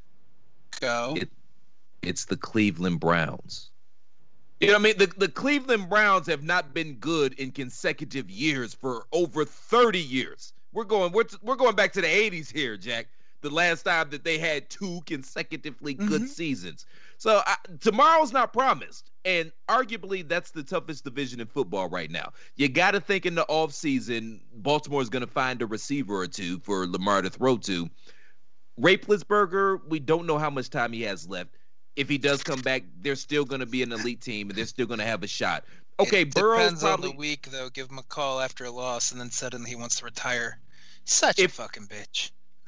Go.
It's the Cleveland Browns. You know what I mean? The Cleveland Browns have not been good in consecutive years for over 30 years. We're going back to the 80s here, Jack. The last time that they had 2 consecutively good seasons. So tomorrow's not promised. And arguably, that's the toughest division in football right now. You got to think in the offseason, Baltimore is going to find a receiver or two for Lamar to throw to. Ray Plitzberger, we don't know how much time he has left. If he does come back, they're still going to be an elite team, and they're still going to have a shot. Okay, Burrow
depends on the week, though. Give him a call after a loss, and then suddenly he wants to retire. Such a fucking bitch.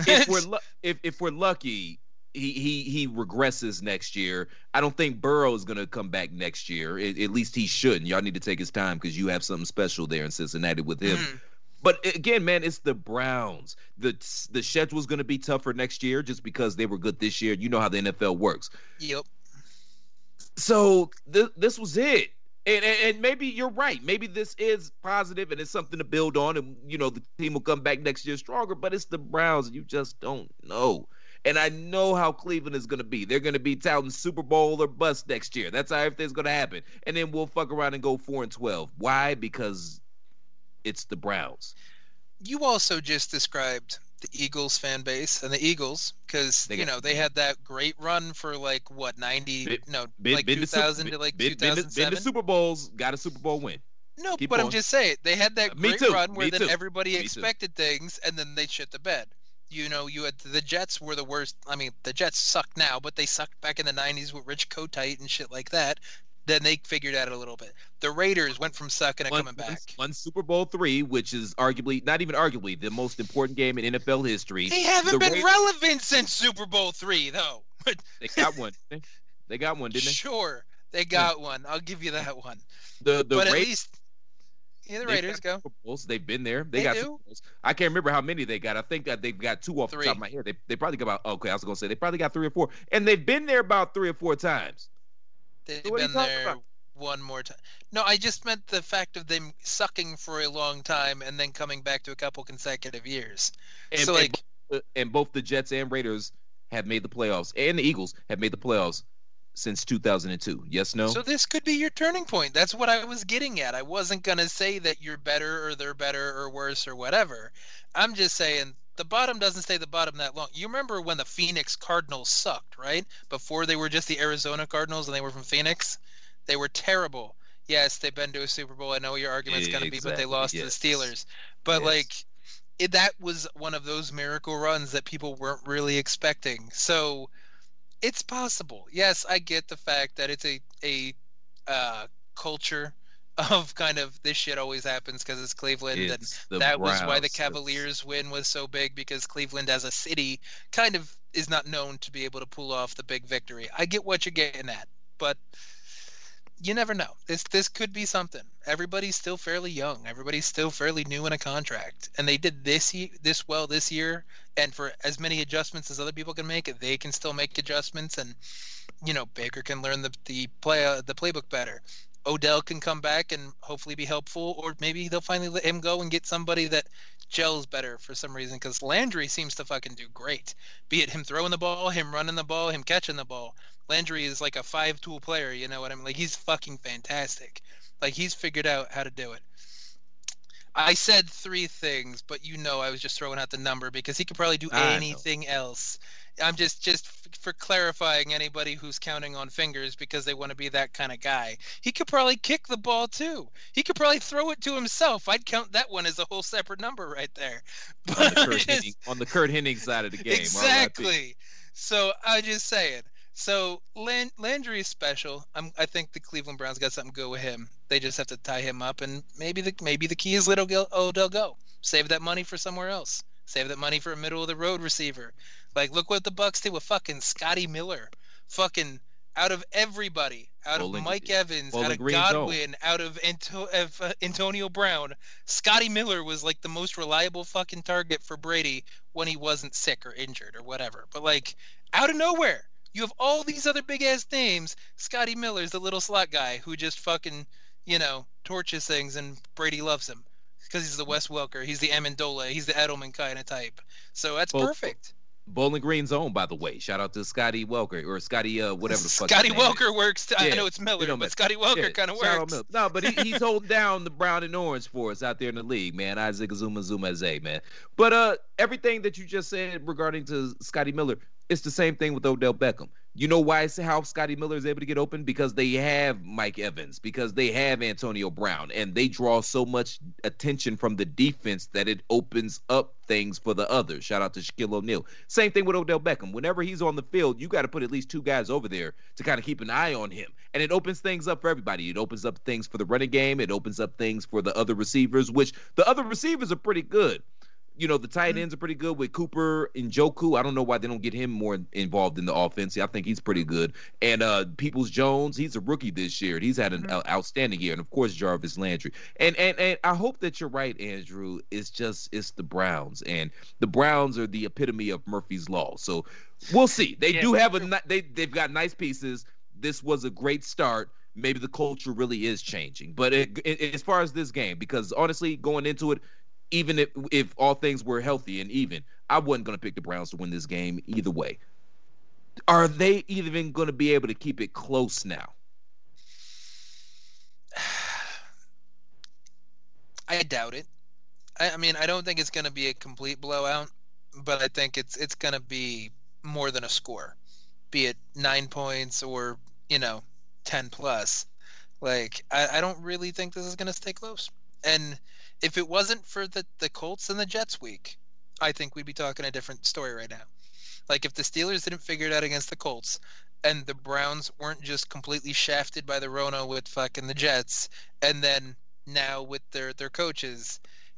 If we're lucky, he regresses next year. I don't think Burrow is going to come back next year. At least he shouldn't. Y'all need to take his time because you have something special there in Cincinnati with him. But again, man, it's the Browns. The schedule's going to be tougher next year just because they were good this year. You know how the NFL works.
Yep.
So this was it. And maybe you're right. Maybe this is positive and it's something to build on. And, the team will come back next year stronger. But it's the Browns. You just don't know. And I know how Cleveland is going to be. They're going to be touting Super Bowl or bust next year. That's how everything's going to happen. And then we'll fuck around and go 4-12. Why? Because it's the Browns.
You also just described the Eagles fan base, and the Eagles, because they had that great run for like what 2000 to like 2007.
Been to Super Bowls, got a Super Bowl win.
No, but I'm just saying they had that great run where then everybody expected things, and then they shit the bed. You had the Jets were the worst. I mean, the Jets suck now, but they sucked back in the 90s with Rich Kotite and shit like that. Then they figured out a little bit. The Raiders went from sucking to coming back.
Won Super Bowl III, which is not even arguably, the most important game in NFL history.
They haven't been relevant since Super Bowl III, though.
They got one. They got one, didn't they?
Sure, they got one. I'll give you that one.
But
at least, the Raiders go.
Super Bowls. They've been there. They got Super Bowls. I can't remember how many they got. I think that they've got 2 off the top of my head. They probably got about. Okay, I was gonna say they probably got 3 or 4, and they've been there about 3 or 4 times.
They've been there one more time. No, I just meant the fact of them sucking for a long time and then coming back to a couple consecutive years.
And both the Jets and Raiders have made the playoffs, and the Eagles have made the playoffs since 2002. Yes, no?
So this could be your turning point. That's what I was getting at. I wasn't going to say that you're better or they're better or worse or whatever. I'm just saying the bottom doesn't stay the bottom that long. You remember when the Phoenix Cardinals sucked, right? Before they were just the Arizona Cardinals and they were from Phoenix? They were terrible. Yes, they've been to a Super Bowl. I know your argument's going to be, but they lost to the Steelers. But, that was one of those miracle runs that people weren't really expecting. So it's possible. Yes, I get the fact that it's a culture of kind of this shit always happens because it's Cleveland. And that was why the Cavaliers win was so big, because Cleveland as a city kind of is not known to be able to pull off the big victory. I get what you're getting at, but you never know. This could be something. Everybody's still fairly young. Everybody's still fairly new in a contract, and they did this well this year. And for as many adjustments as other people can make, they can still make adjustments. And Baker can learn the playbook better. Odell can come back and hopefully be helpful, or maybe they'll finally let him go and get somebody that gels better for some reason, because Landry seems to fucking do great. Be it him throwing the ball, him running the ball, him catching the ball. Landry is like a 5-tool player, you know what I mean? Like, he's fucking fantastic. Like, he's figured out how to do it. I said 3 things, but I was just throwing out the number because he could probably do anything else. I'm just for clarifying anybody who's counting on fingers because they want to be that kind of guy. He could probably kick the ball too. He could probably throw it to himself. I'd count that one as a whole separate number right there.
On the Kurt Hennig side of the game.
Exactly. So I'm just saying. So Landry is special. I think the Cleveland Browns got something good with him. They just have to tie him up, and maybe the key is let Odell go. Save that money for somewhere else. Save that money for a middle of the road receiver. Like, look what the Bucs did with fucking Scotty Miller. Fucking out of everybody, out of Mike Evans, out of Godwin, out of Antonio Brown, Scotty Miller was like the most reliable fucking target for Brady when he wasn't sick or injured or whatever. But like, out of nowhere, you have all these other big ass names. Scotty Miller's the little slot guy who just fucking, torches things, and Brady loves him because he's the Wes Welker, he's the Amendola, he's the Edelman kind of type. So that's perfect.
Bowling Green Zone, by the way. Shout out to Scotty Welker, or Scotty whatever the fuck.
Scotty Welker works. I know it's Miller, but Scotty Welker kind of works.
No, but he's holding down the brown and orange for us out there in the league, man. Isaac Zuma, man. But everything that you just said regarding to Scotty Miller, it's the same thing with Odell Beckham. You know why how Scotty Miller is able to get open? Because they have Mike Evans, because they have Antonio Brown, and they draw so much attention from the defense that it opens up things for the others. Shout out to Shaquille O'Neal. Same thing with Odell Beckham. Whenever he's on the field, you got to put at least 2 guys over there to kind of keep an eye on him. And it opens things up for everybody. It opens up things for the running game. It opens up things for the other receivers, which the other receivers are pretty good. The tight ends are pretty good with Cooper and Njoku. I don't know why they don't get him more involved in the offense. I think he's pretty good. And Peoples-Jones, he's a rookie this year. He's had an outstanding year. And, of course, Jarvis Landry. And I hope that you're right, Andrew. It's the Browns. And the Browns are the epitome of Murphy's Law. So we'll see. They do have they've got nice pieces. This was a great start. Maybe the culture really is changing. But as far as this game, because, honestly, going into it, even if all things were healthy and even, I wasn't going to pick the Browns to win this game either way. Are they even going to be able to keep it close now?
I doubt it. I mean, I don't think it's going to be a complete blowout, but I think it's going to be more than a score, be it 9 points or 10 plus. Like, I don't really think this is going to stay close. And if it wasn't for the Colts and the Jets week, I think we'd be talking a different story right now. Like, if the Steelers didn't figure it out against the Colts and the Browns weren't just completely shafted by the Rona with fucking the Jets, and then now with their coaches,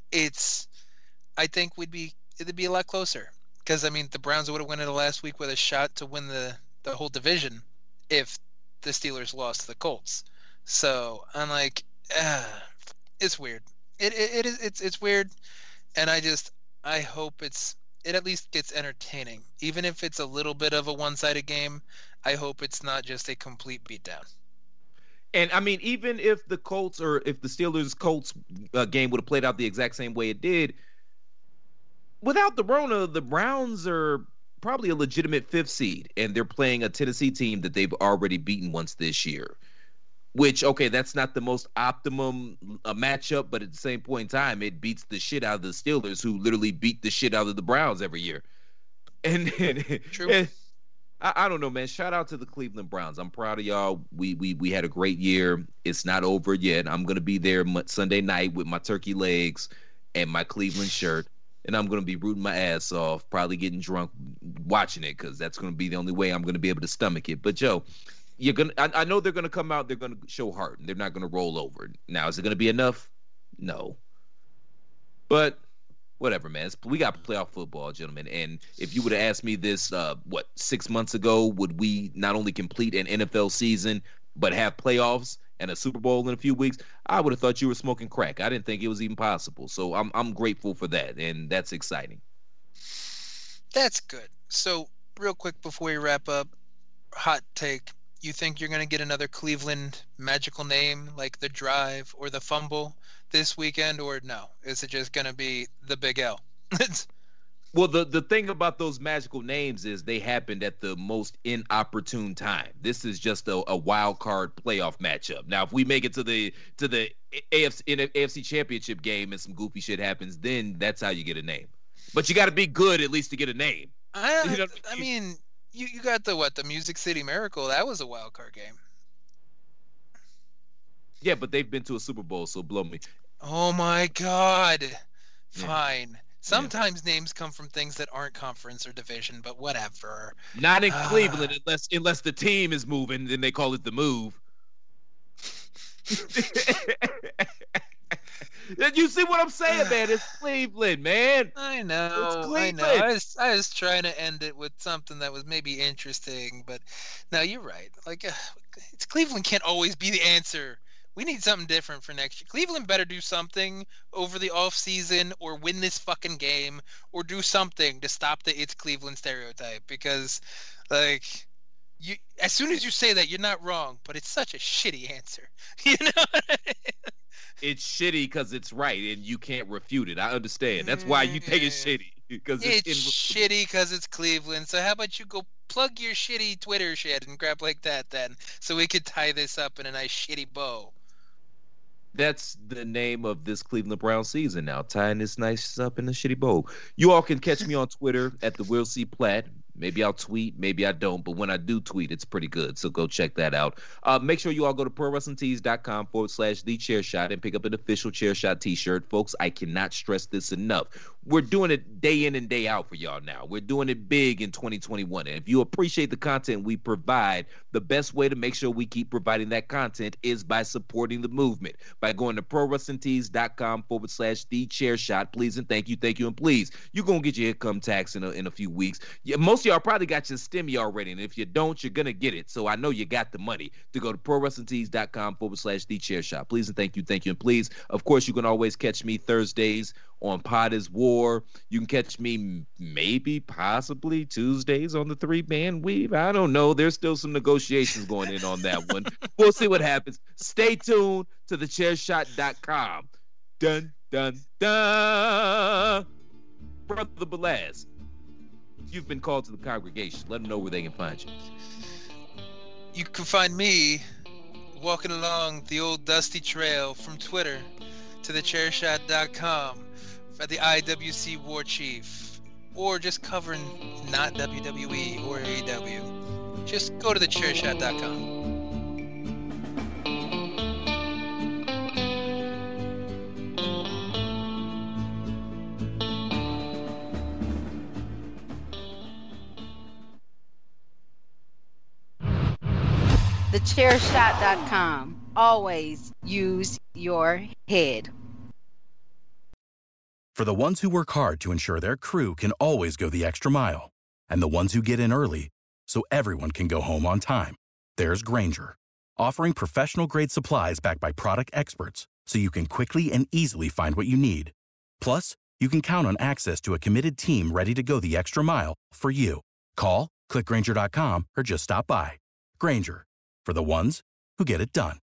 I think it'd be a lot closer. Because, I mean, the Browns would have won it last week with a shot to win the whole division if the Steelers lost to the Colts. So I'm like, it's weird. It's weird, and I hope it at least gets entertaining. Even if it's a little bit of a one-sided game, I hope it's not just a complete beatdown.
And I mean, even if the Colts or if the Steelers-Colts game would have played out the exact same way it did, without the Rona, the Browns are probably a legitimate 5th seed, and they're playing a Tennessee team that they've already beaten once this year. Which, okay, that's not the most optimum matchup, but at the same point in time, it beats the shit out of the Steelers, who literally beat the shit out of the Browns every year. True. And I don't know, man. Shout out to the Cleveland Browns. I'm proud of y'all. We had a great year. It's not over yet. I'm going to be there Sunday night with my turkey legs and my Cleveland shirt, and I'm going to be rooting my ass off, probably getting drunk watching it, because that's going to be the only way I'm going to be able to stomach it. But, Joe, I know they're gonna come out. They're gonna show heart. They're not gonna roll over. Now, is it gonna be enough? No. But whatever, man. We got playoff football, gentlemen. And if you would have asked me this, 6 months ago, would we not only complete an NFL season but have playoffs and a Super Bowl in a few weeks, I would have thought you were smoking crack. I didn't think it was even possible. So I'm grateful for that, and that's exciting.
That's good. So real quick before we wrap up, hot take. You think you're going to get another Cleveland magical name like the Drive or the Fumble this weekend, or no? Is it just going to be the Big L?
Well, the thing about those magical names is they happened at the most inopportune time. This is just a wild card playoff matchup. Now, if we make it to the AFC Championship game and some goofy shit happens, then that's how you get a name. But you got to be good at least to get a name.
I mean, you got the Music City Miracle. That was a wild card game.
Yeah, but they've been to a Super Bowl, so blow me.
Oh my God. Fine. Yeah. Sometimes names come from things that aren't conference or division, but whatever.
Not in Cleveland, unless the team is moving, then they call it the move. You see what I'm saying, man? It's Cleveland, man.
I know. I was trying to end it with something that was maybe interesting, but no, you're right. Like, it's Cleveland can't always be the answer. We need something different for next year. Cleveland better do something over the offseason or win this fucking game or do something to stop the It's Cleveland stereotype, because, like, as soon as you say that, you're not wrong, but it's such a shitty answer. You know what I mean?
It's shitty because it's right, and you can't refute it. I understand. That's why you think it's shitty. Because
it's shitty because it's Cleveland. So how about you go plug your shitty Twitter shit and grab like that then, so we could tie this up in a nice shitty bow.
That's the name of this Cleveland Browns season now, tying this nice up in a shitty bow. You all can catch me on Twitter at the Will C. Platt. Maybe I'll tweet, maybe I don't, but when I do tweet, it's pretty good. So go check that out. Make sure you all go to ProWrestlingTees.com/TheChairShot and pick up an official Chairshot t-shirt. Folks, I cannot stress this enough. We're doing it day in and day out for y'all now. We're doing it big in 2021. And if you appreciate the content we provide, the best way to make sure we keep providing that content is by supporting the movement, by going to ProWrestlingTees.com/TheChairShot. Please and thank you, and please. You're going to get your income tax in a few weeks. Yeah, most of y'all probably got your stimmy already, and if you don't, you're going to get it. So I know you got the money to go to ProWrestlingTees.com/TheChairShot. Please and thank you, and please. Of course, you can always catch me Thursdays on Pod is War. You can catch me maybe, possibly Tuesdays on the 3-Man Weave. I don't know. There's still some negotiations going in on that one. We'll see what happens. Stay tuned to thechairshot.com. Dun, dun, dun. Brother Belaz, you've been called to the congregation. Let them know where they can find you.
You can find me walking along the old dusty trail from Twitter to thechairshot.com for the IWC War Chief, or just covering not WWE or AEW. Just go to thechairshot.com.
TheChairShot.com. Always use your head.
For the ones who work hard to ensure their crew can always go the extra mile, and the ones who get in early so everyone can go home on time, there's Grainger, offering professional-grade supplies backed by product experts so you can quickly and easily find what you need. Plus, you can count on access to a committed team ready to go the extra mile for you. Call, click Grainger.com, or just stop by. Grainger, for the ones who get it done.